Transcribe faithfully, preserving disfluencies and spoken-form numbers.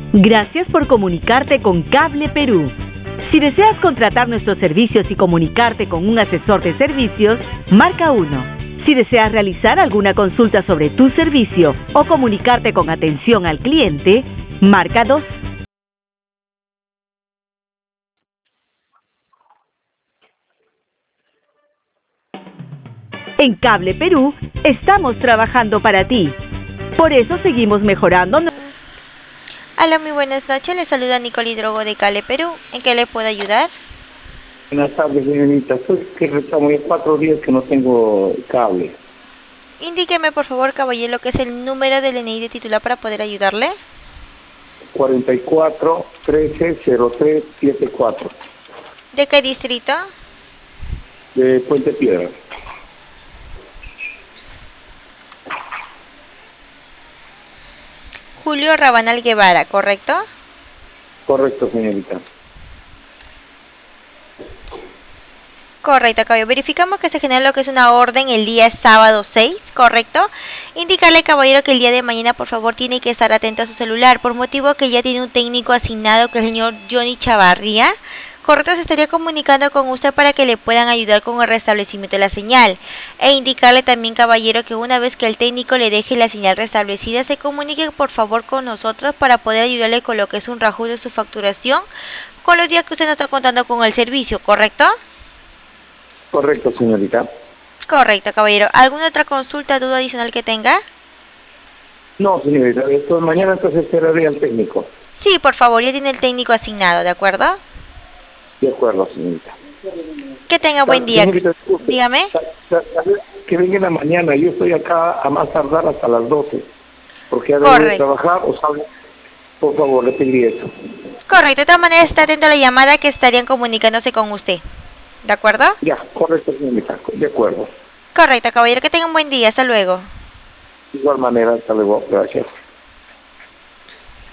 Gracias por comunicarte con Cable Perú. Si deseas contratar nuestros servicios y comunicarte con un asesor de servicios, marca uno. Si deseas realizar alguna consulta sobre tu servicio o comunicarte con atención al cliente, marca dos. En Cable Perú estamos trabajando para ti. Por eso seguimos mejorando. Hola, muy buenas noches. Le saluda Nicole Hidrogo de Cable Perú. ¿En qué le puedo ayudar? Buenas tardes, señorita. Soy que reclamo ya cuatro días que no tengo cable. Indíqueme, por favor, caballero, lo que es el número del N I de titular para poder ayudarle. cuarenta y cuatro, trece, cero tres, setenta y cuatro. ¿De qué distrito? De Puente Piedra. Julio Rabanal Guevara, ¿correcto? Correcto, señorita. Correcto, caballero. Verificamos que se genera lo que es una orden el día sábado seis, ¿correcto? Indicarle, caballero, que el día de mañana, por favor, tiene que estar atento a su celular, por motivo que ya tiene un técnico asignado, que es el señor Johnny Chavarría. Correcto, se estaría comunicando con usted para que le puedan ayudar con el restablecimiento de la señal. E indicarle también, caballero, que una vez que el técnico le deje la señal restablecida, se comunique, por favor, con nosotros para poder ayudarle con lo que es un reajuste de su facturación con los días que usted no está contando con el servicio, ¿correcto? Correcto, señorita. Correcto, caballero. ¿Alguna otra consulta, duda adicional que tenga? No, señorita. Esto, mañana entonces esperaré al técnico. Sí, por favor, ya tiene el técnico asignado, ¿de acuerdo? De acuerdo, señorita. Que tenga buen día. Señorita, disculpe, Dígame. tal vez que venga en la mañana. Yo estoy acá a más tardar hasta las doce. Porque ya debo de Correcto. trabajar o salgo. Por favor, le pediría eso. Correcto, de todas maneras está atento a la llamada que estarían comunicándose con usted. ¿De acuerdo? Ya, correcto, señorita. De acuerdo. Correcto, caballero. Que tenga un buen día. Hasta luego. De igual manera, hasta luego. Gracias.